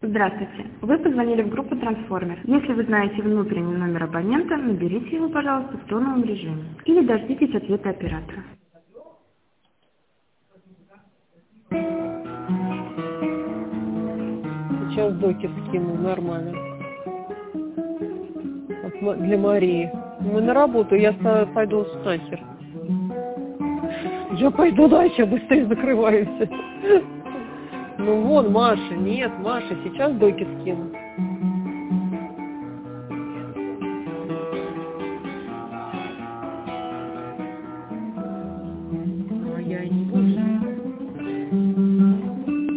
Здравствуйте. Вы позвонили в группу «Трансформер». Если вы знаете внутренний номер абонента, наберите его, пожалуйста, в тоновом режиме. Или дождитесь ответа оператора. Сейчас доки скину, нормально. Для Марии. Мы на работу, я пойду нахер. Я пойду дальше, быстрее закрываемся. Ну вон, Маша, нет, Маша, сейчас доки скину.